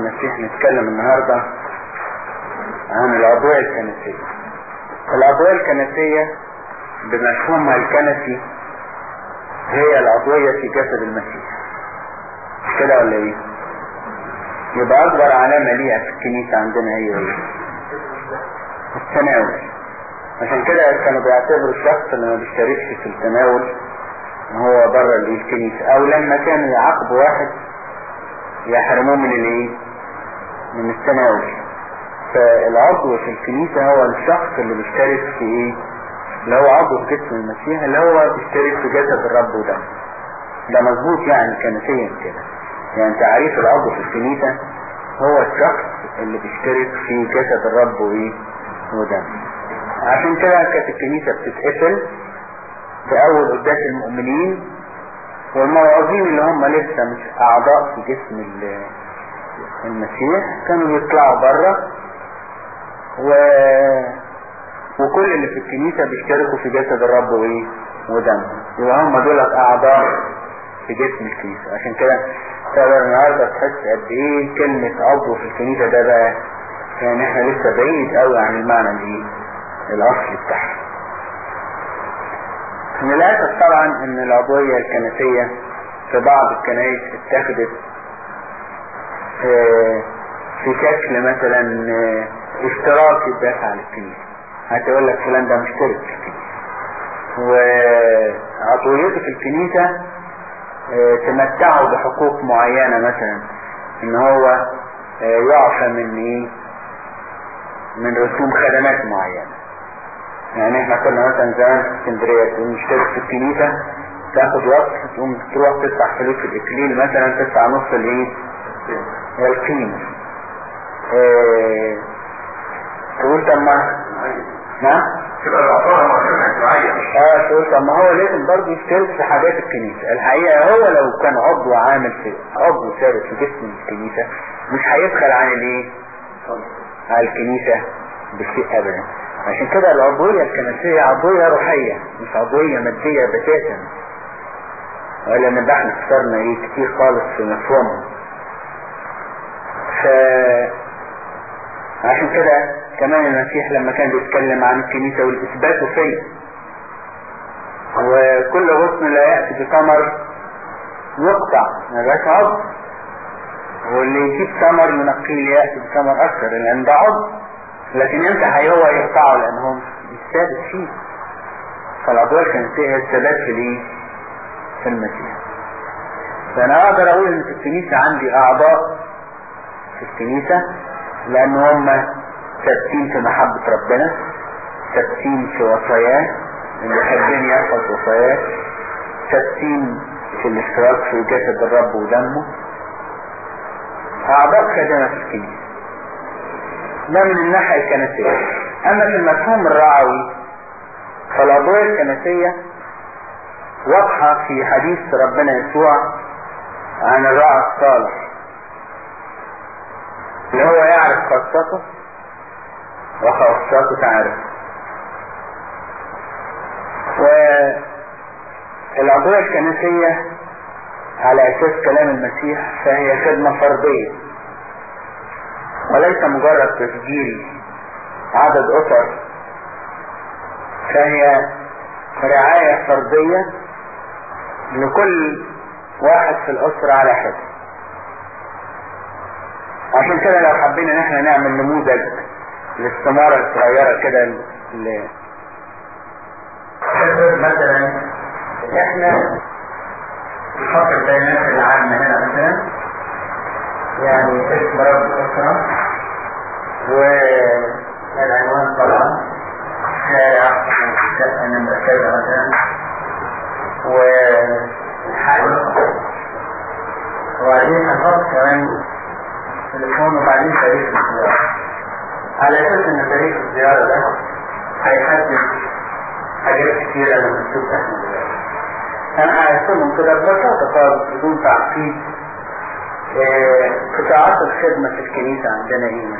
المسيح نتكلم النهاردة عن العضوية الكنسية. العضوية الكنسية بمفهومها الكنسي هي العضوية في جسد المسيح، كده ولا ايه؟ يبقى اكبر علامة ليها في الكنيسة عندنا هي ايه؟ التناول. عشان كده كانوا بيعتبروا الشخص اللي ما بيشتركش في التناول هو بره الكنيسة، او لما كانوا يعاقبوا واحد يحرموه من الايه؟ من التناول. فالعضو في الكنيسة هو الشخص اللي بيشترك في ايه؟ اللي هو عضو في جسم المسيح، اللي هو بيشترك في جسد الرب ودمه. ده مظبوط يعني كنسيا كده. يعني تعريف العضو في الكنيسة هو الشخص اللي بيشترك في جسد الرب وايه؟ ودمه. عشان كده كانت الكنيسة بتتقفل في اول قداس المؤمنين، والموعظين اللي هم لسه مش اعضاء في جسم المسيح كانوا يطلعوا بره، وكل اللي في الكنيسة بيشتركوا في جسد الرب وايه؟ ودمه. يبقى هم دول اعضاء في جسم الكنيسة. عشان كده تقدر النهارده تحس قد ايه كلمة عضو في الكنيسة ده بقى، يعني احنا لسه بعيد قوي عن المعنى الايه؟ الاصلي بتاعها. للأسف طبعا ان العضوية الكنسية في بعض الكنائس اتخذت في شكل مثلا اشتراك يدافع عن الكنيسة. هتقول لك فلان ده مشترك في الكنيسة، وعضويته في الكنيسة تمتعه بحقوق معينة، مثلا ان هو يعفى من ايه؟ من رسوم خدمات معينة. يعني احنا كنا مثلا زمان في اسكندرية تقوم مشترك في الكنيسة تاخد وقت، تقوم تروح تدفع فلوس في الاكليل مثلا، تدفع نص الايه؟ القيمة. تقول طب ما نعم؟ تبقى العطاء مرتبة اجتماعية. تقول طب ما هو لازم برضه يشترك في حاجات الكنيسة. الحقيقة هو لو كان عضو عامل في عضو شارك في جسم الكنيسة مش هيبخل عن الايه؟ على الكنيسة بشيء ابدا. عشان كده العضوية الكنسية عضوية روحية مش عضوية مادية بتاتا، ولا نبقى احنا خسرنا ايه كتير خالص في مفهومها. عشان كده كمان المسيح لما كان بيتكلم عن الكنيسة والإثبات فيه، وكل غصن لا يأتي بثمر يقطع مبقاش عضو، واللي يجيب ثمر ينقيه يأتي بثمر أكثر لأن ده عضو. لكن امتى هو يقطعه؟ لأنهم الثابت فيه. فالعضوية الكنسية هي الثبات في الايه؟ في المسيح. فأنا أقدر أقول إن في الكنيسة عندي أعضاء في الكنيسة لأن هم ثابتين في محبة ربنا، ثابتين في وصاياه، اللي يحبني يحفظ وصاياه، ثابتين في الاشتراك في جسد الرب ودمه، أعضاء خادمة في الكنيسة. ده من الناحية الكنسية. أما في المفهوم الرعوي فالعضوية الكنسية واضحة في حديث ربنا يسوع عن الراعي الصالح، اللي هو يعرف خاصته وخاصته تعرف. والعضوية الكنسية على أساس كلام المسيح فهي خدمة فردية وليس مجرد تسجيل عدد أسر، فهي رعاية فردية لكل واحد في الأسرة على حد. عشان كده لو حبينا ان احنا نعمل نموذج للثمارة الصغيرة كده مثلا احنا نحط البيانات العامة هنا مثلا، يعني اسم رب الأسرة والعنوان طبعا، شارع شقة نمبر كذا مثلا، والحاجة، وبعدين هنحط كمان تليفون، وبعدين تاريخ الزيارة، على أساس إن تاريخ الزيارة ده هيحدد حاجات كتيرة لما نشوف احنا دلوقتي. أنا هقسمهم كده ببساطة خالص بدون تعقيد. قطاعات الخدمة في الكنيسة عندنا ايه؟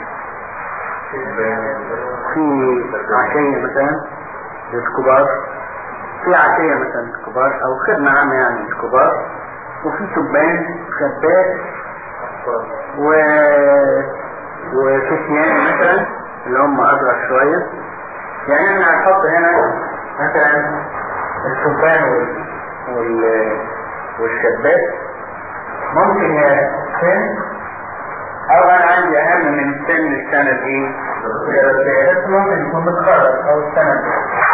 في عشية مثلا للكبار، في عشية مثلا للكبار او خدمة عامة يعني للكبار، وفي شبان خدات وفتيان مثلا اللي هم اصغر شوية. يعني احنا هنحط هنا مثلا الشبان والشابات ممكن يا سن، او انا عندي اهم من سن السنة دي بس ممكن يكون متخرج او السنة دي.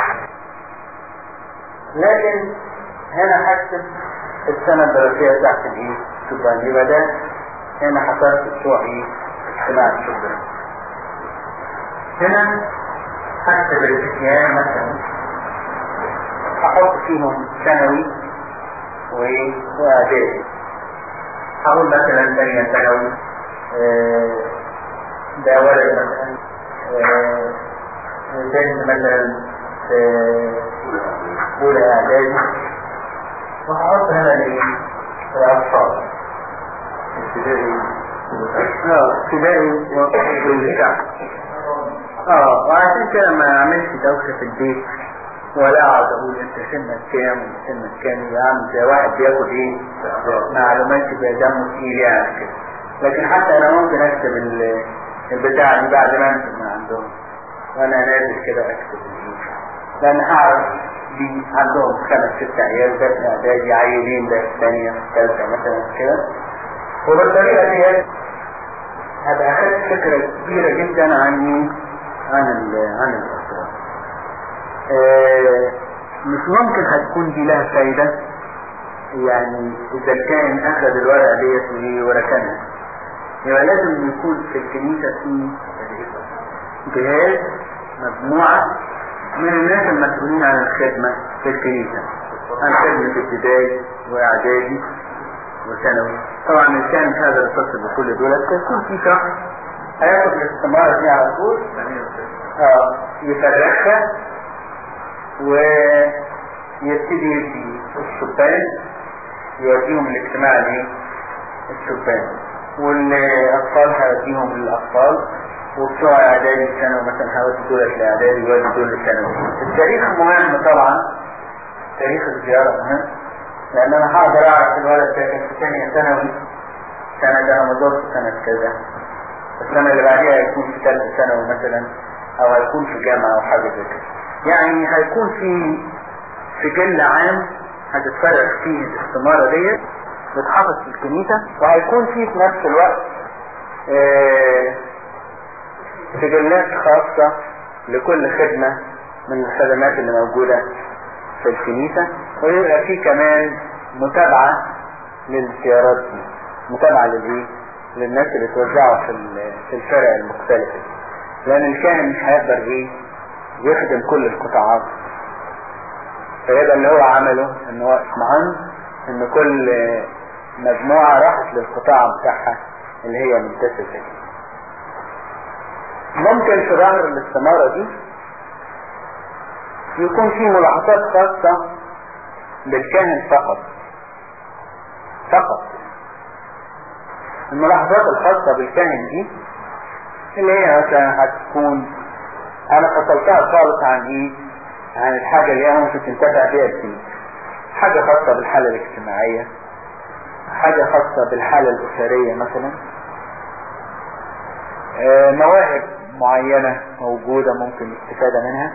لكن هنا هكتب السنة الدراسية تحت الايه الشبان، يبقى ده هنا حصلت بتوع ايه اجتماع الشبان. هنا هكتب الفتيان مثلا هحط فيهم ثانوي واعدادي. هقول مثلا ثانية ثانوي ده ولد مثلا، بنت مثلا أولى إعدادي، وهحط هنا الأطفال ابتدائي والشعب. وعشان كده ما اعملش دوشة في البيت ولا اقعد اقول انت سنك كام وانت سنك كام، يبقى عامل زي واحد بياخد ايه معلومات يبقى دمه تقيل يعني كده. لكن حتى انا ممكن اكتب البتاع دي بعد ما انزل من عندهم وانا نازل كده اكتب لان هعرف دي عندهم 5-6 عيال، ده في اعدادي، عيلين ده في ثانيه في ثالثه مثلا كده. وبالطريقه دي هبقى اخدت فكره كبيره جدا عن الاسرار. مش ممكن هتكون دي لها فايده يعني اذا كان اخذ الورقه ديت وركنها. يبقى لازم يكون في الكنيسه في جهاز مجموعه من الناس المسؤولين عن الخدمه في الكنيسه، عن خدمه ابتدائي واعدادي وثانوي. طبعا ان كان هذا يتصل بكل دول يكون في شخص هياخد الاستمارة دي على طول يفرخها ويبتدي يدي الشبان يوديهم الاجتماع الشبان، والاطفال هيوديهم للاطفال، وبتوع اعدادي الثانوي مثلا هيودي دول الاعدادي ويودي دول الثانوي. التاريخ مهم طبعا، تاريخ الزيارة مهم، لان انا هقدر اعرف الولد ده كان في ثانية ثانوي سنة رمضان سنة كذا، السنة اللي بعدها هيكون في ثالثة ثانوي مثلا، او هيكون في جامعة او حاجة زي كده. يعني هيكون في جل عام هتتفرق فيه الاستمارة ديت بتحافظ في الكنيسة، وهيكون فيه في نفس الوقت سجلات خاصة لكل خدمة من الخدمات اللي موجودة في الكنيسة، ويبقى فيه كمان متابعة للزيارات دي، متابعة للناس اللي توزعوا في الفرق المختلفة، لأن الكاهن مش هيقدر يخدم كل القطاعات. فيبقى اللي هو عمله انه هو اطمئن ان كل مجموعة راحت للقطاع بتاعها اللي هي منتسبة ليه. ممكن في ظهر الاستمارة دي يكون في ملاحظات خاصة بالكاهن فقط. الملاحظات الخاصة بالكاهن دي اللي هي مثلا هتكون انا فصلتها خالص عن الحاجة اللي هي ممكن تنتفع بيها الكنيسة. حاجة خاصة بالحالة الاجتماعية، حاجة خاصة بالحالة الأسرية مثلا، مواهب معينة موجودة ممكن الاستفادة منها،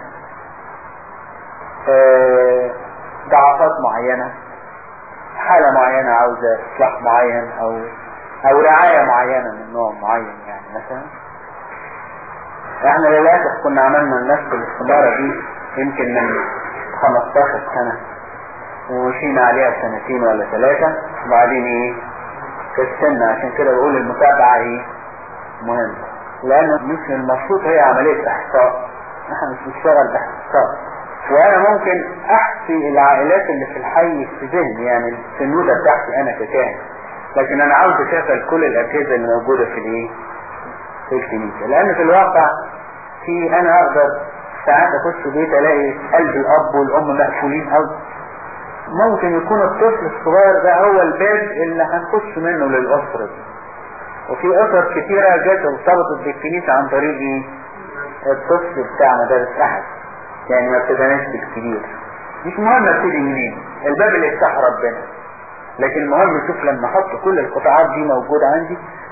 ضعفات معينة، حالة معينة عاوزة إصلاح معين أو رعاية معينة من نوع معين. يعني مثلا احنا للأسف كنا عملنا نفس الاستمارة دي يمكن من 15 سنة ومشينا عليها 2 ولا 3 وبعدين كسلنا. عشان كده بقول المتابعة مهمة، لأن مش المفروض هي عملية إحصاء، احنا مش بنشتغل بإحصاء، وأنا ممكن أحصي العائلات اللي في الحي في ذهني، يعني السنودة بتاعتي أنا ككاهن، لكن أنا عاوز أشغل كل الأجهزة اللي موجودة في الكنيسة. لأن في الواقع أنا أقدر ساعات أخش بيت ألاقي قلب الأب والأم مقفولين، أو ممكن يكون الطفل الصغير ده هو الباب اللي هنخش منه للأسرة دي. وفي أسر كتيرة جت ارتبطت بالكنيسة عن طريق الطفل بتاع مدارس أحد، يعني ما ابتداناش بالكبير. مش مهم ابتدي منين، الباب اللي يفتح ربنا، لكن المهم شوف لما احط كل القطاعات دي موجودة عندي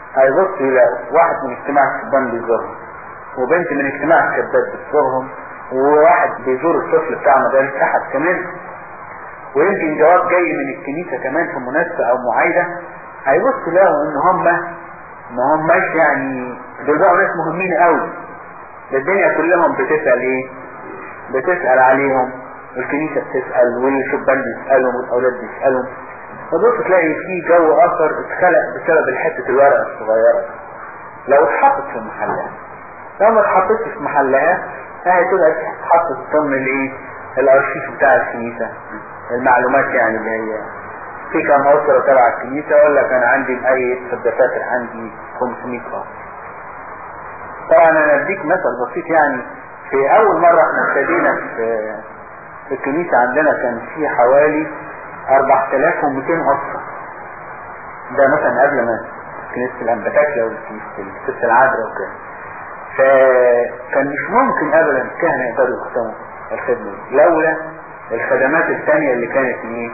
هيبص يلاقوا واحد من اجتماع الشبان بيزورهم، وبنت من اجتماع الشباب بتزورهم، وواحد بيزور الطفل بتاع مدارس احد كمان، ويمكن جواب جاي من الكنيسة كمان في مناسبة او معايدة. هيبص يلاقوا ان هم ما هماش يعني دول بقوا ناس مهمين قوي، ده الدنيا كلهم بتسأل ايه؟ بتسأل عليهم، والكنيسة بتسأل، والشبان بيسألهم، والأولاد بيسألهم. فبص تلاقي في جو آخر اتخلق بسبب الحتة الورقة الصغيرة لو اتحطت في محلها. لو ما اتحطتش في محلها هتبقى اتحطت ضمن الايه؟ الارشيف بتاع الكنيسة، المعلومات يعني اللي هي في كام أسرة تبع الكنيسة، يقول لك أنا عندي بأي في الدفاتر عندي 500 أسرة. طبعا أنا أديك مثل بسيط، يعني في أول مرة احنا ابتدينا في الكنيسة عندنا كان في حوالي 4200 أسرة. ده مثلا قبل ما كنيسة الأنبتاكلة وكنيسة الست العذراء وكده. فكان مش ممكن أبدا الكهنة يقدروا يختموا الخدمة لولا الخدمات الثانية اللي كانت ايه؟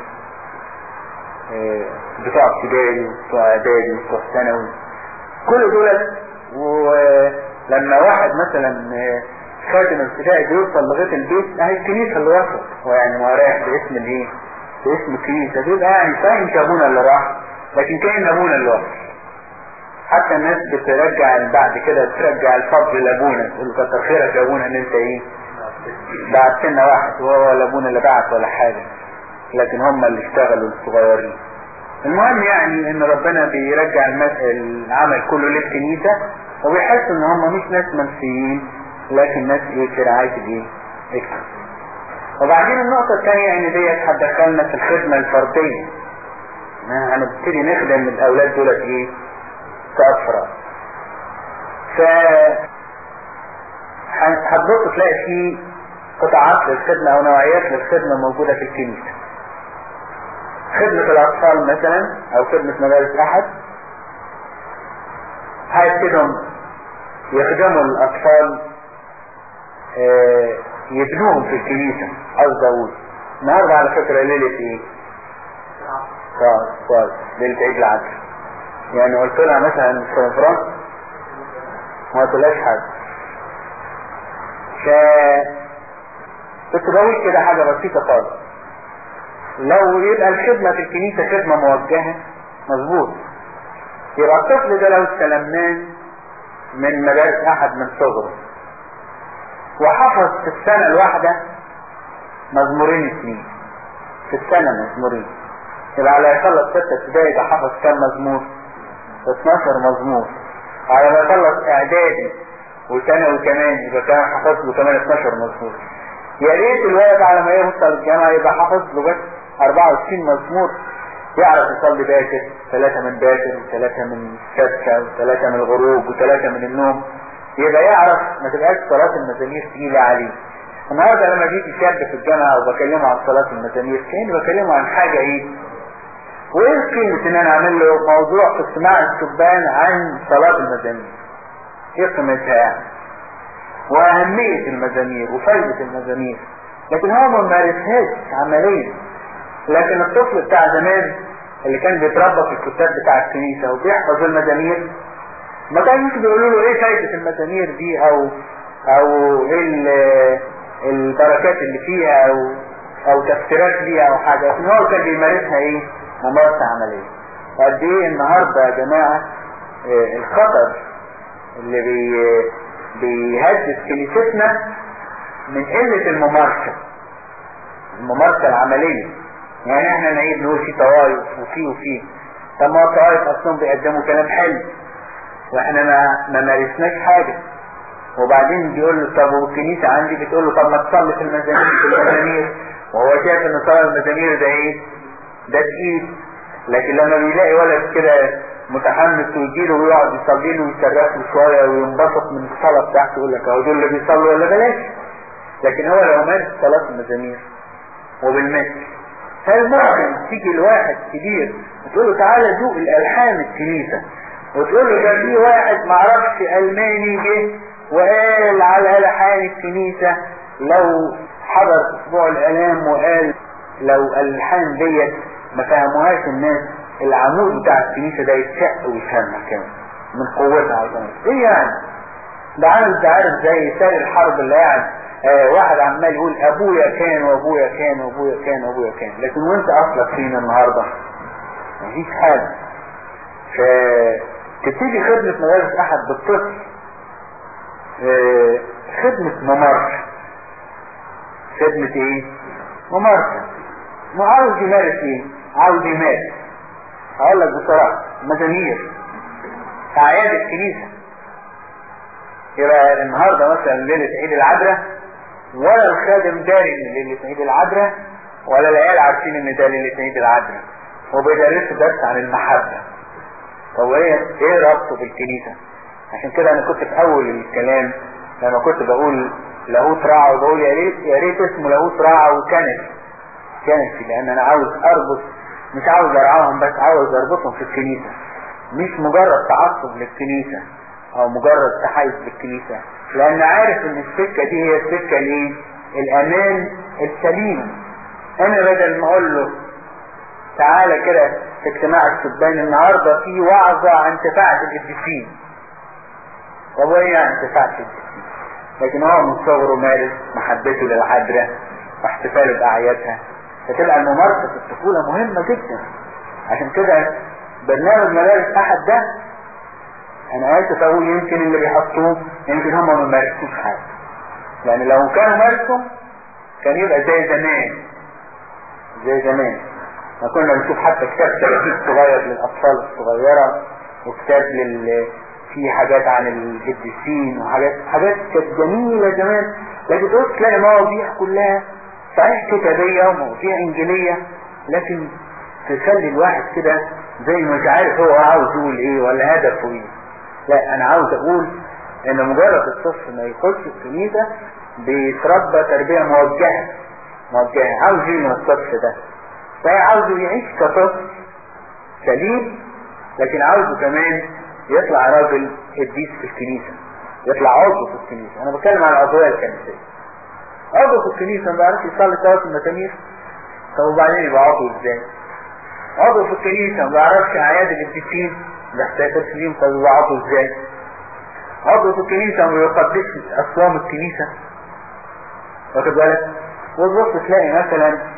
بتوع ابتدائي وبتوع اعدادي وبتوع ثانوي كل دول. ولما واحد مثلا خادم ابتدائي بيوصل لغايه البيت، اهي الكنيسه اللي وصل، هو يعني ما رايح باسم الايه؟ باسم الكنيسه، بيبقى يعني فاهم ابونا اللي راح، لكن كان ابونا اللي وصل. حتى الناس بترجع بعد كده ترجع الفضل لابونا، تقول له كتر خيرك يا ابونا ان انت ايه؟ بعت لنا واحد، وهو ولا ابونا اللي بعت ولا حاجه، لكن هم اللي اشتغلوا الصغيرين. المهم يعني ان ربنا بيرجع العمل كله للكنيسة، وبيحس ان هم مش ناس منسيين، لكن ناس ايه؟ في رعاية الايه؟ الكنيسة. وبعدين النقطة الثانية ان ديت هتدخلنا في الخدمة الفردية، هنبتدي نخدم الاولاد دولت ايه؟ كأفراد. هتبص تلاقي في قطاعات للخدمة او نوعيات للخدمة موجودة في الكنيسة. خدمة الأطفال مثلا أو خدمة مدارس أحد، هيبتدوا يخدموا الأطفال، يبنوهم في الكنيسة. قصد أقول النهاردة على فكرة ليلة إيه؟ كويس، ليلة عيد العدل. يعني قلت لها مثلا في فرنسا ما قلتلهاش حاجة، كنت بقول كده حاجة بسيطة خالص. لو يبقى الخدمة في الكنيسة خدمة موجهة مظبوط، يبقى الطفل ده لو استلمناه من مدارس أحد من صغره وحفظ في السنة الواحدة مزمورين 2 في السنة مزمورين، يبقى على يخلص 6 ابتدائي يبقى حفظ كم مزمور؟ 12 مزمور. على ما يخلص إعدادي وثانوي كمان يبقى كمان حفظ له كمان 12 مزمور. يا ريت الولد على ما يوصل الجامعة يبقى حفظ له بس 24 مزمور، يعرف يصلي باكر، 3 من باكر و3 من السبكة و3 من الغروب و3 من النوم، يبقى يعرف ما تبقاش صلاة المزامير تقيلة عليه. النهاردة لما بيجي شاب في الجامعة وبكلمه عن صلاة المزامير كأني بكلمه عن حاجة ايه؟ وايه قيمة ان انا اعمل له موضوع في اجتماع الشبان عن صلاة المزامير؟ ايه قيمتها يعني؟ واهمية المزامير وفايدة المزامير، لكن هو ما مارسهاش عمليا. لكن الطفل بتاع زمان اللي كان بيتربى في الكتاب بتاع الكنيسة وبيحفظ المزامير، ما كانوش بيقولوا له ايه فايدة المزامير دي او ايه البركات اللي فيها او تفسيرات ليها او حاجة، لكن هو كان بيمارسها ايه؟ ممارسة عملية. وقد ايه النهاردة يا جماعة الخطر اللي بيهدد كنيستنا من قلة الممارسة العملية. يعني احنا نعيد نقول في طوائف وفي طب ما الطوائف اصلا بيقدموا كلام حلو واحنا ما مارسناش حاجة. وبعدين بيقول له طب والكنيسة عندي بتقول له طب ما تصلي في المزامير وهو شايف ان صلاة المزامير ده ايه؟ ده تقيل. لكن لما بيلاقي ولد كده متحمس ويجيله ويقعد يصلي له ويصرخ له شويه وينبسط من الصلاه بتاعته، يقول لك اهو دول اللي بيصلوا ولا بلاش. لكن هو لو مارس صلاه المزامير وبالمثل، هل ممكن تيجي لواحد كبير وتقول له تعالى ذوق الالحان الكنيسه، وتقول له ده في واحد معرفش الماني جه وقال على الحان الكنيسه، لو حضر اسبوع الالام وقال لو الالحان ديت ما فهموهاش الناس، العمود بتاع الكنيسة ده يتشق ويفهمها كمان. من قوتها عظمت. ايه يعني؟ ده عارف زي سار الحرب اللي قاعد واحد عمال يقول ابويا كان وابويا كان وابويا كان وابويا كان، لكن وانت اصلك فين النهارده؟ مفيش حاجه. فتبتدي خدمة مدارس احد بالطفل خدمة ممارسة. خدمة ايه؟ ممارسة. ما عاوز يمارس ايه؟ عاوز يمارس. هقول لك بصراحة، مزامير اعياد الكنيسة، يبقى النهاردة مثلا ليلة عيد العذراء، ولا الخادم داري ان ليلة عيد العذراء، ولا العيال عارفين ان ده ليلة عيد العذراء، وبيدرسوا درس عن المحبة. طب ايه ربطه بالكنيسة؟ عشان كده انا كنت في اول الكلام لما كنت بقول لاهوت راعى، وبقول يا ريت اسمه لاهوت راعى وكنسي، لان انا عاوز اربط، مش عاوز ارعاهم بس، عاوز اربطهم في الكنيسة، مش مجرد تعصب للكنيسة او مجرد تحيز للكنيسة، لان عارف ان السكة دي هي السكة الايه؟ الامان السليم. انا بدل ما اقول له تعالى كده في اجتماع الشبان النهاردة في وعظة عن تفاعة القديسين، طب ايه يعني تفاعة القديسين؟ لكن هو من صغره مارس محبته للعذراء واحتفاله باعيادها، فتبقى الممارسة في الطفولة مهمة جدا. عشان كده برنامج مدارس احد ده، انا اسف اقول يمكن اللي بيحطوه يمكن هم ما مارسوش حاجة، لان لو كانوا مارسوا كان يبقى زي زمان ما كنا نشوف حتى كتاب ترتيب صغير للاطفال الصغيرة، وكتاب في حاجات عن القديسين وحاجات كانت جميلة زمان. لكن تلاقي مواضيع كلها صحيح كتابية ومواضيع انجيلية، لكن تخلي الواحد كده زي مش عارف هو عاوز يقول ايه ولا هدفه ايه. لا، انا عاوز اقول ان مجرد الطفل ما يخش الكنيسة بيتربى تربية موجهة. عاوز ايه من الطفل ده؟ فهي عاوزه يعيش كطفل سليم، لكن عاوزه كمان يطلع راجل قديس في الكنيسة، يطلع عضو في الكنيسة. انا بتكلم عن العضوية الكنسية. عضو في الكنيسة ما بيعرفش يصلي صلاة المزامير، طب وبعدين يبقى عضو ازاي؟ عضو في الكنيسة ما بيعرفش اعياد القديسين، بيحتفل فيهم، طب يبقى عضو ازاي؟ عضو في الكنيسة ما بيقدسش اصوام الكنيسة، واخد بالك؟ وتبص تلاقي مثلا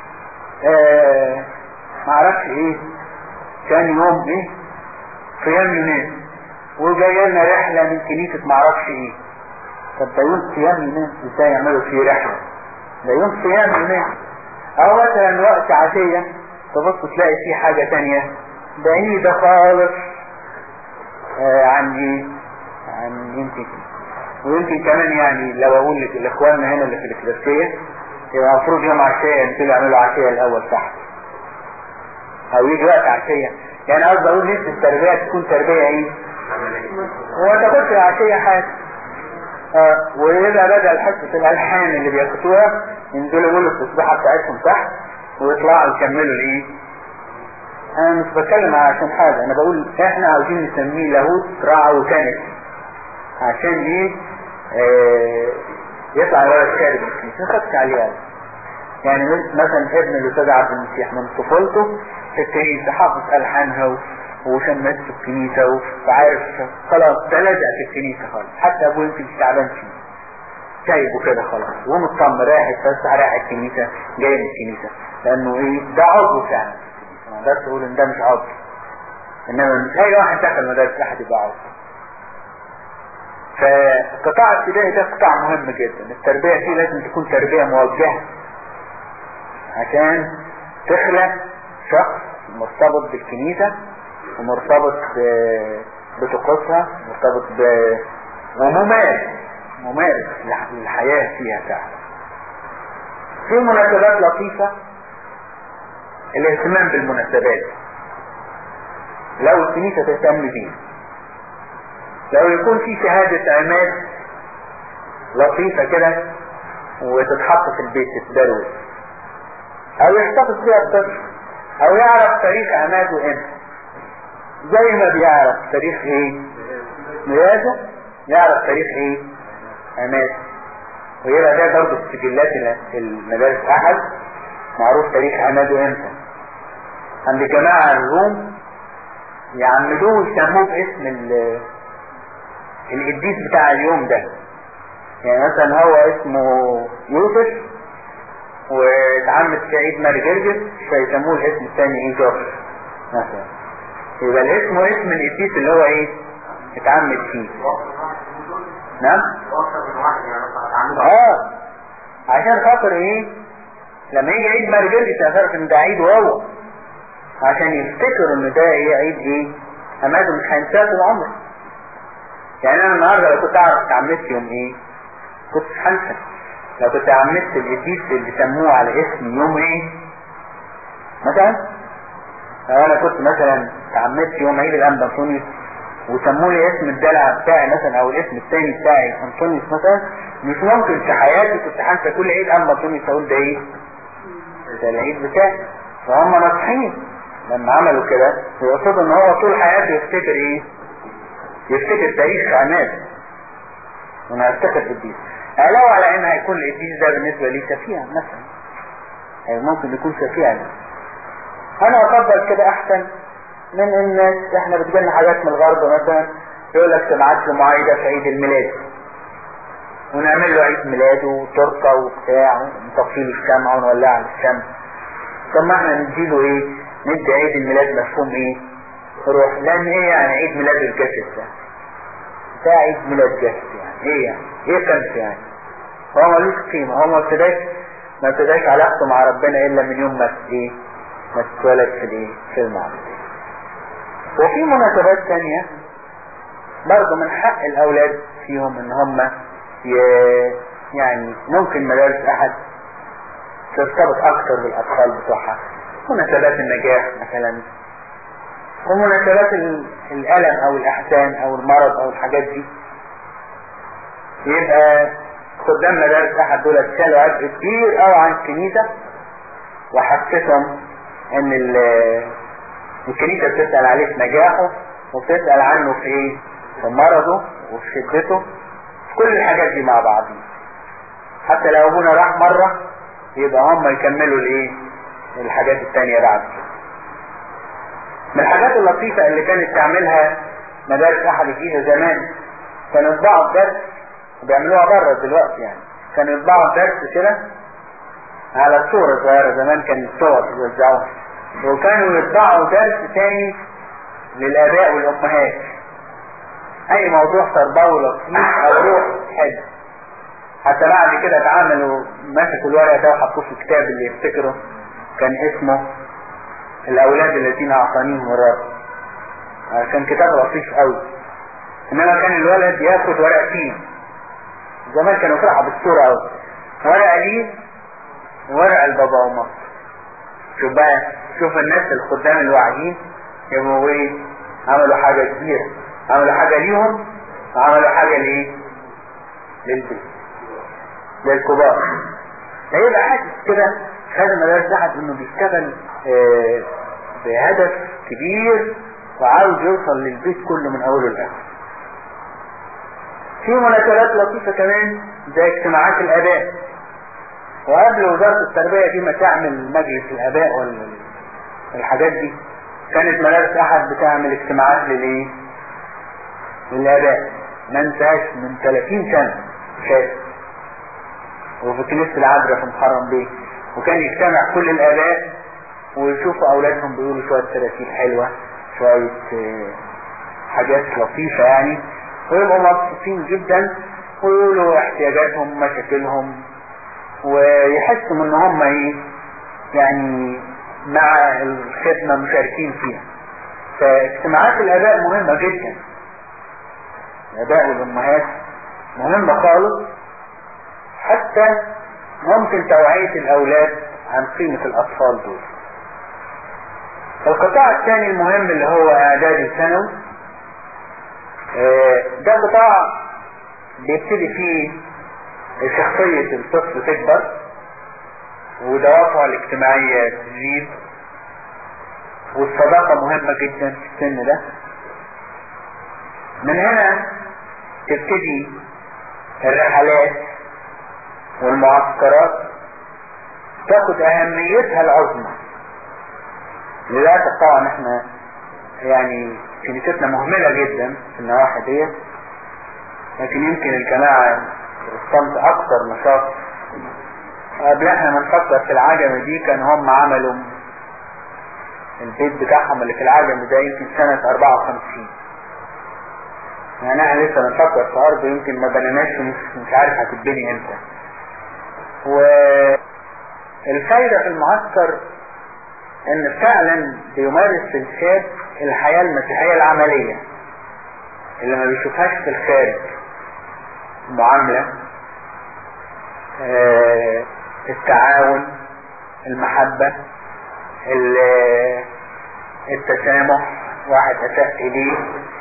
معرفش ايه كان يوم ايه صيام يونان، وجاي لنا رحلة من كنيسة معرفش ايه. طب ده يوم صيام يونان ازاي يعملوا فيه رحلة؟ ده يوم صيام يونان. او مثلا وقت عشية تبص تلاقي فيه حاجة تانية بعيدة خالص عن ايه؟ عن يمكن ويمكن كمان يعني لو اقول لك الاخواننا هنا اللي في الكلاسية يبقى المفروض يوم عشية ينزلوا يعملوا عشية الاول تحت، او يجي وقت عشية. يعني عاوز اقول نفس التربية تكون تربية ايه؟ وما تاخدش العشية حاجة. ويبقى بدل حصة الالحان اللي بياخدوها ينزلوا يقولوا التصبيحة بتاعتهم تحت ويطلعوا يكملوا الايه. انا مش بتكلم عشان حاجة، انا بقول احنا عاوزين نسميه لاهوت راعى وكنسي، عشان ايه؟ يطلع الولد شارب الكنيسة ما خدش عليه. يعني مثلا ابن الاستاذ عبد المسيح من طفولته في الكنيسة حافظ الحانها وشمس في الكنيسة وعارف خلاص ده لازق في الكنيسة خالص، حتى ابوه يمكن مش تعبان فيه سايبه كده خلاص ومطمن رايح يتفسح رايح الكنيسة جاي من الكنيسة، لانه ايه؟ ده عضو فعلا. ما اقدرش اقول ان ده مش عضو، انما مش اي واحد دخل مدارس احد يبقى عضو. فالقطاع الابتدائي ده قطاع مهم جدا، التربية فيه لازم تكون تربية موجهة عشان تخلق شخص مرتبط بالكنيسة ومرتبط بطقوسها، مرتبط وممارس الحياة فيها فعلا. في مناسبات لطيفة، الاهتمام بالمناسبات لو الكنيسة تهتم بيه، لو يكون في شهادة عماد لطيفة كده وتتحط في البيت تتدروس، او يحتفظ بيها الطفل، او يعرف تاريخ عماده امتى، زي ما بيعرف تاريخ ايه ميلاده يعرف تاريخ ايه عماده. ويبقى ده برضه في سجلات المدارس احد معروف تاريخ عماده امتى. عند جماعة الروم يعملوه ويسموه باسم القديس بتاع اليوم ده. يعني مثلا هو اسمه يوسف واتعمد في عيد ماري جرجس فيسموه الاسم الثاني ايه جورج مثلا، يبقى الاسم اسم القديس اللي هو ايه اتعمد فيه. نعم عشان خاطر ايه لما يجي عيد ماري جرجس يعرف ان ده عيد هو، عشان يفتكروا ان ده ايه عيد ايه امازن مش هينساه طول عمره. يعني انا النهارده لو كنت اعرف اتعمدت يوم ايه كنت هنسى. لو كنت عمدت القديس اللي سموه على اسم يوم ايه مثلا، لو انا كنت مثلا تعمدت يوم عيد الانبا انطونيوس وسموا لي اسم الدلع بتاعي مثلا او الاسم الثاني بتاعي انطونيوس مثلا، مش ممكن في حياتي كنت هنسى كل عيد انبا انطونيوس اقول ده ايه ده العيد بتاعي. فهم ناصحين لما عملوا كده يقصدوا ان هو طول حياته يفتكر ايه يفتكر تاريخ عماد وانا هفتكر القديس. علاوة على ان هيكون القديس ده بالنسبة لي شفيعا مثلا، يعني ممكن يكون شفيعا. انا افضل كده احسن من ان احنا بتجيلنا حاجات من الغرب مثلا يقول لك تبعت له معايدة في عيد الميلاد ونعمل له عيد ميلاده وتورته وبتاع ونطفي له الشمع ونولع له الشمع. طب ما احنا نديله ايه ندي عيد الميلاد مفهوم ايه روح، لان ايه يعني عيد ميلاد الجسد ده عيد ميلاد جسد يعني ايه يعني ايه كانت يعني هو ملوش قيمة. هو ما ابتداش علاقته مع ربنا الا من يوم ما ايه ما اتولد في المعبد. وفي مناسبات تانية برضو من حق الاولاد فيهم ان هم يعني ممكن مدارس احد ترتبط اكتر بالاطفال بتوعها، مناسبات النجاح مثلا ومناسبات الالم او الاحزان او المرض او الحاجات دي. يبقى خدام مدارس احد دول شالوا عبء كبير قوي عن الكنيسة وحسسهم ان الكنيسة بتسأل عليه في نجاحه وبتسأل عنه في ايه في مرضه وفي شدته في كل الحاجات دي مع بعضين. حتى لو ابونا راح مرة يبقى هم يكملوا الايه الحاجات التانية بعد. من الحاجات اللطيفة اللي كانت تعملها مدارس احد الجيزة زمان كانوا يطبعوا الدرس وبيعملوها بره دلوقتي، يعني كانوا يطبعوا الدرس كده على صورة صغيرة، زمان كان الصور يوزعوها، وكانوا يطبعوا درس تاني للآباء والأمهات أي موضوع تربوي لطيف أو روح حلو. حتى بعد كده اتعاملوا مسكوا الورقة ده وحطوه في كتاب اللي يفتكره كان اسمه الأولاد الذين أعطانيهم الرب. كان كتاب لطيف قوي، إنما كان الولد ياخد ورقتين. زمان كانوا يفرحوا بالصورة قوي، ورقة ليه وورقة لبابا وماما. شوف بقى شوف الناس الخدام الواعيين يبقوا ايه عملوا حاجة كبيرة، عملوا حاجة ليهم وعملوا حاجة ليه للبيت للكبار. هيبقى حاسس كده خادم مدارس احد انه بيشتغل بهدف كبير وعاوز يوصل للبيت كله من اوله لاخره. في مناسبات لطيفة كمان زي اجتماعات الاباء، وقبل وزارة التربية دي ما تعمل مجلس الاباء والحاجات دي كانت مدارس احد بتعمل اجتماعات للايه للاباء. ما انتهاش من 30 سنة شايف، وفي كنيسة العذراء في محرم بيه، وكان يجتمع كل الاباء ويشوفوا اولادهم بيقولوا شوية تراتيل حلوة شوية حاجات لطيفة يعني، ويبقوا مبسوطين جدا ويقولوا احتياجاتهم ومشاكلهم ويحسوا ان هم ايه يعني مع الخدمة مشاركين فيها. فاجتماعات الاباء مهمة جدا، الاباء والامهات مهمة خالص، حتى ممكن توعية الاولاد عن قيمة الاطفال دول. القطاع الثاني المهم اللي هو اعداد الثانوي، ده قطاع بيبتدي فيه شخصية الطفل تكبر ودوافعه الاجتماعية تزيد، والصداقة مهمة جدا في السن ده. من هنا تبتدي الرحلات والمعسكرات تاخد اهميتها العظمى. لذلك طبعا احنا يعني كنيستنا مهملة جدا في النواحي ديت، لكن يمكن الجماعة الصمت اكثر نشاط. قبل احنا ما نفكر في العجمة دي كان هم عملوا البيت بتاعهم اللي في العجمة ده يمكن سنة 54، يعني احنا لسه بنفكر في ارض يمكن ما بنيناش مش عارف هتتبني امتى. والفايدة في المعسكر ان فعلا بيمارس في الشاب الحياة المسيحية العملية اللي ما بيشوفهاش في الخارج، المعاملة، التعاون، المحبة، التسامح، واحد اساء اليه،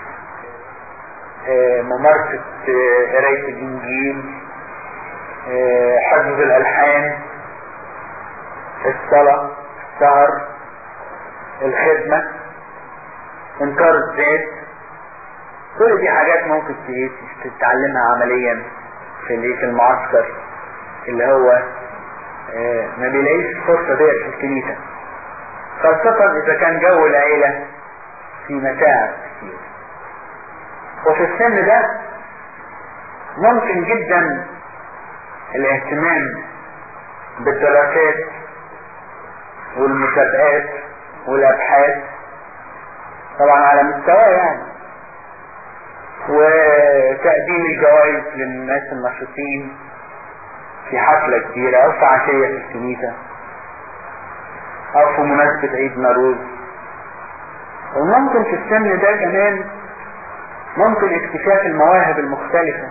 ممارسة قراية الانجيل، حفظ الالحان، الصلاة، السهر، الخدمة، انكار الذات. كل دي حاجات ممكن تتعلمها عمليا في المعسكر اللي هو ما بيلاقيش فرصة ديت في الكنيسة، خاصة اذا كان جو العيلة في متاعب كتير. وفي السن ده ممكن جدا الاهتمام بالدراسات والمسابقات والابحاث طبعا على مستوى يعني، وتقديم الجوائز للناس النشطين في حفلة كبيرة او في عشية في الكنيسة او في مناسبة عيد نوروز. وممكن في السن ده كمان ممكن اكتشاف المواهب المختلفة،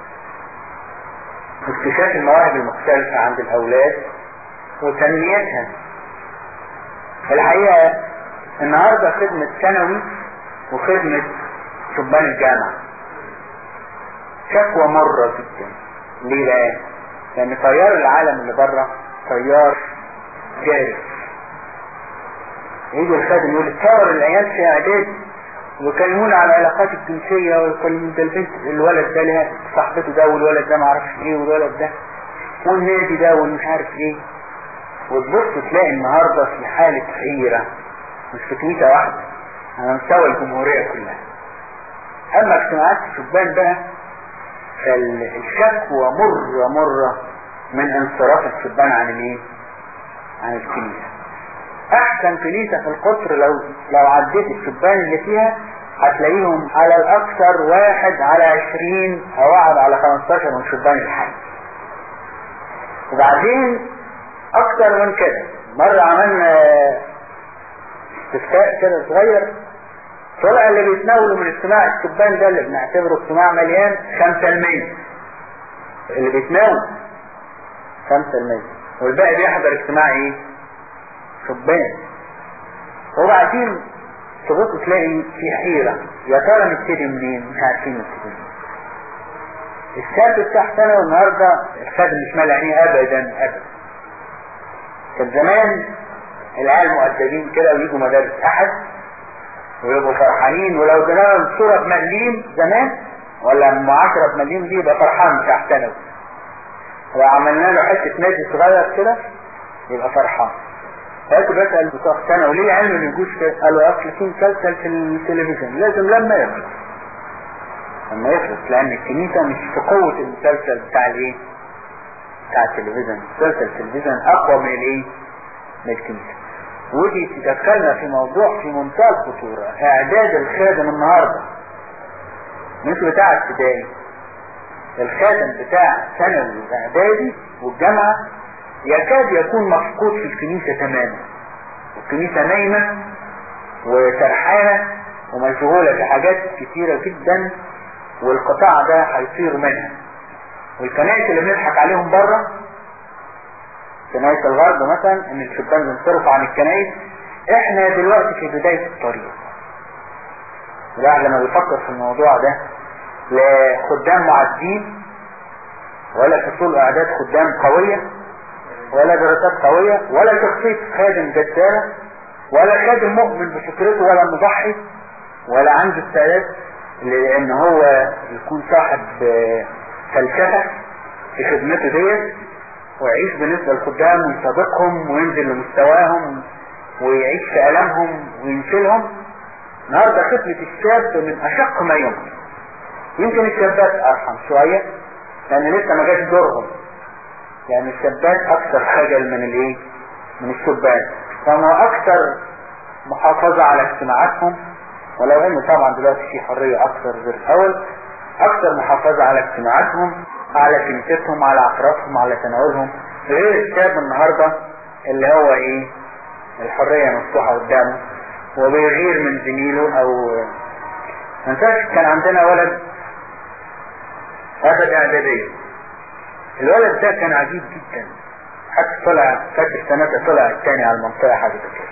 اكتشاف المواهب المختلفة عند الاولاد وتنميتها. الحقيقة النهاردة خدمة ثانوي وخدمة شبان الجامعة شكوى مرة جدا. ليه بقى؟ لان تيار العالم اللي بره تيار جارف. يجي الخادم يقول اتصور العيال في اعداد ويكلمونا على العلاقات الجنسية، ويكلمون ده البنت الولد ده لها صاحبته ده، والولد ده معرفش ايه، والولد ده والنادي ده والمش عارف ايه. وتبص تلاقي النهاردة في حالة حيرة مش في كنيسة واحدة، على مستوى الجمهورية كلها. اما اجتماعات الشبان بقى فالشكوى مرة من انصراف الشبان عن الايه؟ عن الكنيسة. احسن كنيسة في القطر لو عديت الشبان اللي فيها هتلاقيهم على الاكثر 1 على 20 او 1 على 15 من شبان الحي. وبعدين اكتر من كده، مرة عملنا استفتاء كده صغير، طلع اللي بيتناولوا من اجتماع الشبان ده اللي بنعتبره اجتماع مليان 5%، اللي بيتناول 5%، والباقي بيحضر اجتماع ايه؟ شبان. وبعدين تبص تلاقي في حيرة، يا ترى نبتدي منين؟ مش عارفين نبتدي منين. الشاب بتاع ثانوي النهارده الخادم مش مالي عينيه ابدا. كان زمان العيال مؤدبين كده ويجوا مدارس احد ويبقوا فرحانين، ولو ادينا لهم صورة بمليم زمان ولا 10 بمليم دي يبقى فرحان بتاع ثانوي. لو عملنا له حتة نادي صغير كده يبقى فرحان. فقلت بسأل بتوع ثانوي ليه العلم ما يجوش كده؟ قالوا اصل في مسلسل في التلفزيون لازم لما يخلص، لان الكنيسة مش في قوة المسلسل بتاع الايه؟ بتاع التلفزيون. مسلسل التلفزيون اقوى من الايه؟ من الكنيسة. ودي تدخلنا في موضوع في منتهى الخطورة. اعداد الخادم النهاردة مش بتاع ابتدائي، الخادم بتاع ثانوي واعدادي والجامعة يكاد يكون مفقود في الكنيسة تماما. الكنيسة نايمة وسرحانة ومشغولة بحاجات كتيرة جدا، والقطاع ده هيطير منها. والكنائس اللي بنضحك عليهم بره، كنائس الغرب مثلا، ان الشبان بينصرفوا عن الكنائس، احنا دلوقتي في بداية الطريق. الواحد لما بيفكر في الموضوع ده لا خدام معدين ولا فصول اعداد خدام قوية ولا دراسات قوية ولا شخصية خادم جدارة ولا خادم مؤمن بفكرته ولا مضحي ولا عنده استعداد لان هو يكون صاحب فلسفة في خدمته ديت ويعيش بالنسبة للخدام ويصادقهم وينزل لمستواهم ويعيش في ألمهم وينشلهم. النهارده خدمة الشاب من اشق ما يمكن. يمكن الشابات ارحم شوية لان لسه ما جاش دورهم، يعني الشابات اكثر خجل من الايه، من الشبان، فهم اكثر محافظة على اجتماعاتهم، ولو ان طبعا دلوقتي في حرية اكثر غير الاول، اكثر محافظة على اجتماعاتهم، على كنيستهم، على اعترافهم، على تناولهم، غير الشاب النهاردة اللي هو ايه، الحرية مفتوحة قدامه وبيغير من زميله. او منساش كان عندنا ولد واحد اعدادية، الولد ده كان عجيب جدا، حتى طلع فاكر سنة طلع الثاني على المنطقة حاجة كده،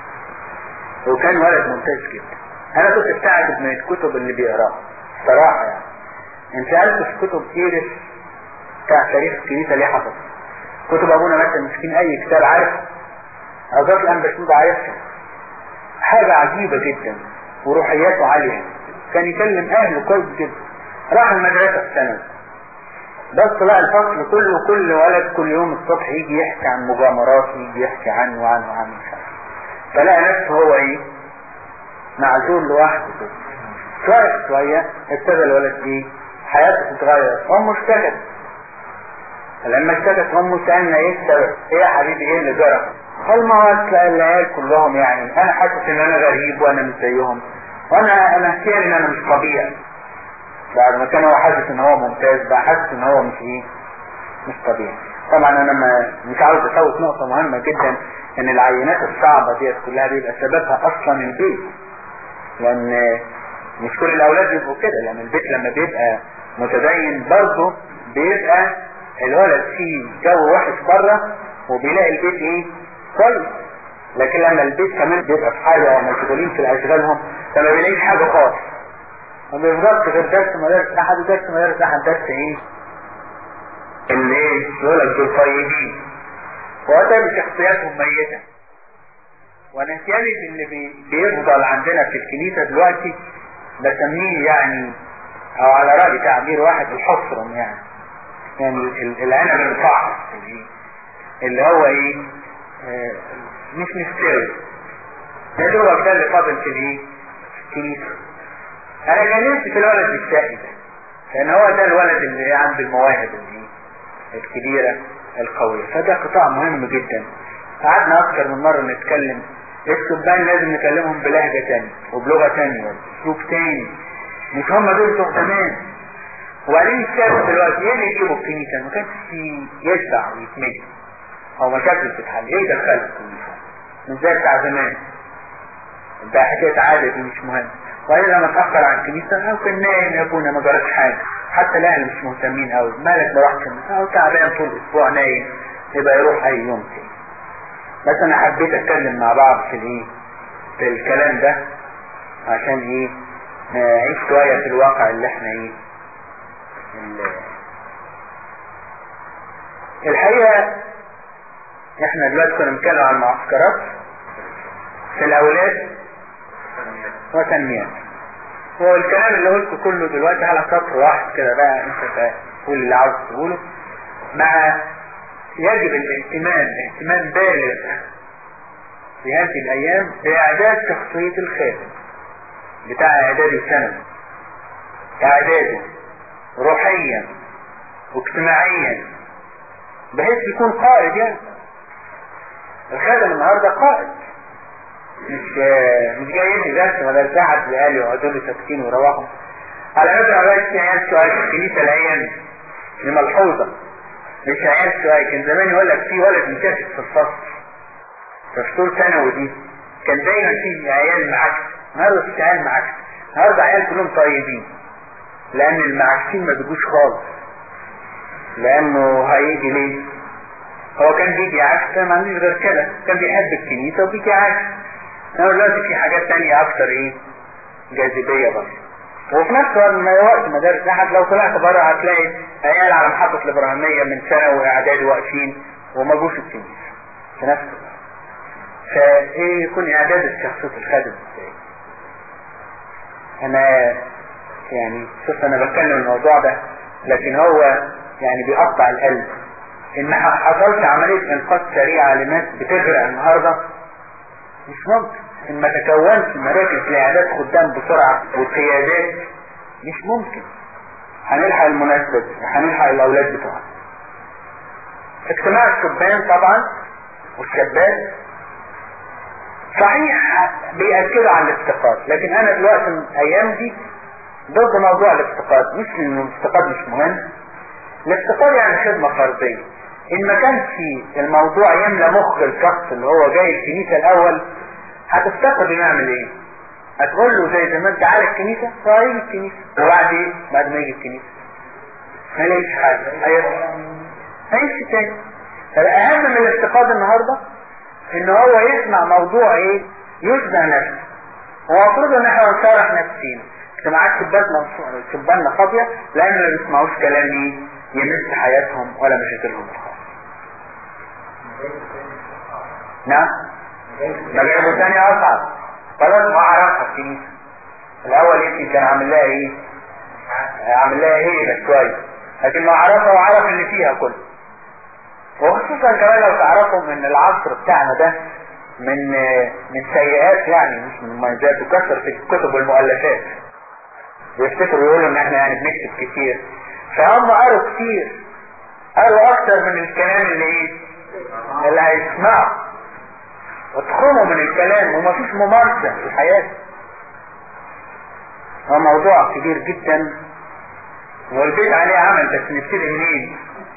وكان ولد ممتاز جدا. انا كنت استعجب من الكتب اللي بيقراها صراحة. يعني انت سألت في كتب ايرس بتاع تاريخ الكنيسة ليه حفظ كتب ابونا مثلا مسكين اي كتاب عارف عظات الانبشود عارفها، حاجة عجيبة جدا وروحياته عالية، كان يكلم اهله كويس جدا. راح المدرسة الثانوي بس طلع الفصل كله كل ولد كل يوم الصبح يجي يحكي عن مغامرات، يجي يحكي عنه وعنه وعنه مش عارف، فلقى نفسه هو ايه، معزول لوحده كده. شوية شوية ابتدى الولد ايه، حياته تتغير. امه اشتكت، لما اشتكت امه سألنا ايه السبب، ايه يا حبيبي ايه اللي جرى؟ قال ما هو العيال كلهم يعني انا حاسس ان انا غريب وانا مش زيهم، وانا احتيالي ان انا مش طبيعي. بعد ما كان هو حاسس ان هو ممتاز بقى حاسس ان هو مش ايه، مش طبيعي. طبعا انا مش عاوز افوت نقطة مهمة جدا، ان العينات الصعبة ديت كلها بيبقى سببها اصلا البيت، لان مش كل الاولاد بيبقوا كده، لان البيت لما بيبقى متدين برضه بيبقى الولد فيه جو وحش بره وبيلاقي البيت ايه كويس، لكن لما البيت كمان بيبقى في حاجة ومشغولين في اشغالهم فما بيلاقيش حاجة خالص، ما بيفضلش غير درس مدارس احد ودرس مدارس احد، درس ايه اللي ايه الولد دول طيبين وقتها شخصياتهم ميتة. وانا سيالي اللي بيفضل عندنا في الكنيسة دلوقتي بسميه يعني، او على رأي تعبير واحد الحصرم، يعني العنب المفعص اللي هو ايه مش مستوي، ده دوبك ده اللي فاضل في الايه في الكنيسة. انا كان نفسي في الولد الشقي ده، لان هو ده الولد اللي عنده المواهب الكبيرة القوية، فده قطاع مهم جدا. قعدنا اكتر من مرة نتكلم الشبان لازم نكلمهم بلهجة تانية وبلغة تانية وباسلوب تاني، مش هم دول بتوع زمان. وبعدين الشاب دلوقتي ايه اللي يجيبه الكنيسة؟ ما كانش يشبع ويتمد او مشاكل تتحل، ايه دخله الكنيسة؟ مش زي بتاع زمان، ده حكاية عادة دي مش مهم. وبعدين لما اتأخر عن الكنيسة او كان نايم يا ابونا ما جرت حاجة، حتى الاهل مش مهتمين قوي، مالك ما رحتش او تعبان طول الاسبوع نايم، يبقى يروح اي يوم تاني. بس انا حبيت اتكلم مع بعض في الايه في الكلام ده عشان ايه نعيش شوية في الواقع اللي احنا ايه الحقيقة. احنا دلوقتي كنا بنتكلم عن معسكرات في الاولاد وتنميات، والكلام اللي قلته كله دلوقتي على سطر واحد كده بقى، انت تقول اللي عاوز تقوله. مع يجب اهتمام بالغ في هذه الايام باعداد شخصية الخادم بتاع اعدادي ثانوي، اعداده روحيا واجتماعيا بحيث يكون قائد. يعني الخادم النهارده قائد، مش جاي يدي درس ولا ارتاحت لأهلي وقعدوا له ساكتين ويروحوا. على فكرة عملت عيال شوية في الكنيسة الايام دي ملحوظة، مش عيال شوية. كان زمان يقول لك في ولد مشاكس في الفصل في فصول ثانوي دي، كان دايما في عيال معاكس، النهارده مفيش عيال معاكس، النهارده عيال كلهم طيبين، لان المعاكسين ما بيجوش خالص. لانه هيجي ليه؟ هو كان بيجي عكس، ما عنديش غير كده، كان بيحب الكنيسة وبيجي عكس. انما دلوقتي في حاجات تانية اكتر ايه جاذبية برضه. وفي نفس الوقت مدارس احد لو طلعت بره هتلاقي عيال على محطة الابراهيمية من ثانوي واعدادي واقفين وما جوش الكنيسة في نفس الوقت. فايه يكون اعداد شخصية الخادم ازاي؟ انا يعني شوف انا بتكلم الموضوع ده، لكن هو يعني بيقطع القلب ان حصلت عملية انقاذ سريعة لناس بتغرق النهاردة. مش ممكن ان ما تكونش مراكز لاعداد خدام بسرعة والقيادات مش ممكن هنلحق المناسبة دي، هنلحق الاولاد بتوعنا. اجتماع الشبان طبعا والشابات صحيح بيأكدوا على الافتقاد، لكن انا دلوقتي الايام دي ضد موضوع الافتقاد. مش ان الافتقاد مش مهم، الافتقاد يعني خدمة فردية. ان ما كانش الموضوع يملى مخ الشخص اللي هو جاي الكنيسة الاول، هتفتقد يعمل ايه؟ هتقول له زي زمان تعالى الكنيسة، فهيجي الكنيسة، وبعدين بعد ما يجي الكنيسة ما يلاقيش حاجة، هيمشي تاني. فالاهم من الافتقاد النهاردة ان هو يسمع موضوع ايه؟ يشبع نفسه. هو المفروض ان احنا نشارح نفسينا. اجتماعات شباننا فاضية لان ما بيسمعوش كلام ايه؟ يمس حياتهم ولا مشاكلهم الخاصة. نعم؟ مجربه ثاني اصعب. خلاص ما عرفها الكنيسة. الاول يمكن كان عامل لها ايه؟ عامل لها هيبة شوية، لكن ما عرفها وعرف اللي فيها كله. وخصوصا كمان لو تعرفوا ان العصر بتاعنا ده من سيئات يعني مش من مميزات، وكثر في الكتب والمؤلفات. بيفتكروا يقولوا ان احنا يعني بنكتب كتير، فهم قروا كتير، قروا اكتر من الكلام اللي هيسمعوا، وتخرموا من الكلام ومفيش ممارسة في الحياة. هو موضوع كبير جدا والبيت عليه عمل، بس نبتدي منين؟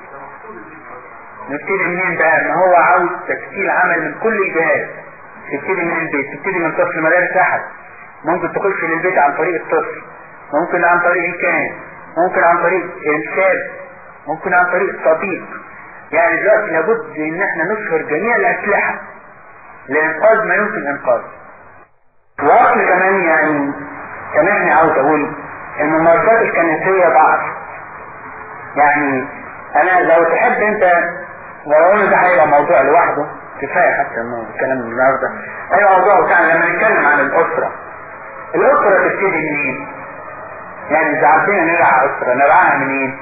نبتدي منين بقى؟ ان هو عاوز تشكيل عمل من كل الجهات. تبتدي من البيت، تبتدي من طفل مدارس احد، ممكن تخش للبيت عن طريق الطفل، ممكن عن طريق الكاهن، ممكن عن طريق الشاب، ممكن عن طريق الصديق. يعني دلوقتي لابد ان احنا نشهر جميع الاسلحة لانقاذ ما يمكن انقاذه. واصل كمان يعني سامحني عاوز اقول الممارسات الكنسية ضعف. يعني انا لو تحب انت لو قلنا ده هيبقى موضوع لوحده كفاية حتى انه الكلام النهارده هيبقى موضوع بتاعنا لما نتكلم عن الاسرة. الاسرة تبتدي منين؟ يعني اذا عايزين نرعى اسرة نرعاها منين؟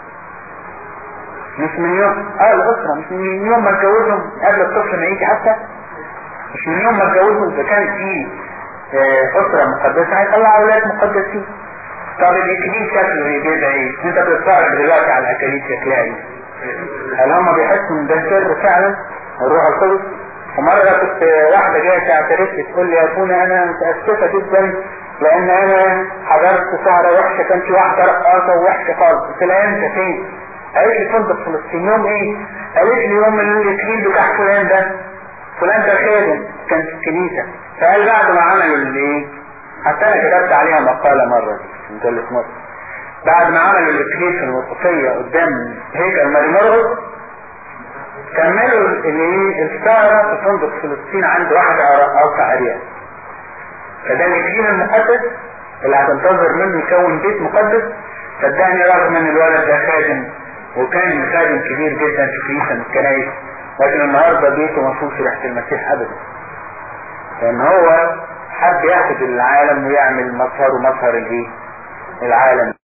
مش من يوم الاسرة مش من يوم ما اتجوزهم قبل الطفل ما يجي، حتى مش من يوم ما اتجوزهم. اذا كان في اسرة مقدسة هيطلع اولاد مقدسين. طب الاكليل شكله بيبقى ايه؟ انت بتتفرج دلوقتي على الاكاليل شكلها ايه؟ هل هم بيحسوا ان ده سر فعلا الروح القدس؟ ومرة كنت واحدة جاية تعترف لي تقول لي يا ابونا انا متأسفة جدا لان انا حضرت سهرة وحشة، كان في واحدة رقاصة ووحشة خالص. قلت لها انت فين؟ قالت لي فندق فلسطين. يوم ايه؟ قالت لي يوم الاكليل بتاع فلان ده، فلان ده خادم كان في الكنيسة. فقال بعد ما عملوا الايه؟ حتى انا كتبت عليها مقالة مرة دي في مجلة مصر. بعد ما عملوا الاكليل في الوسطية قدام هيكل ماري مرقس، كملوا السهرة في فندق فلسطين عند واحدة رقاصة عريان. فده الاكليل المقدس اللي هتنتظر منه يكون بيت مقدس. صدقني رغم ان الولد ده خادم وكان خادم كبير جدا في كنيسة من الكنائس، لكن النهاردة بيته ما فيهوش ريحة المسيح ابدا، لان هو حب ياخد العالم ويعمل مظهره مظهر العالم.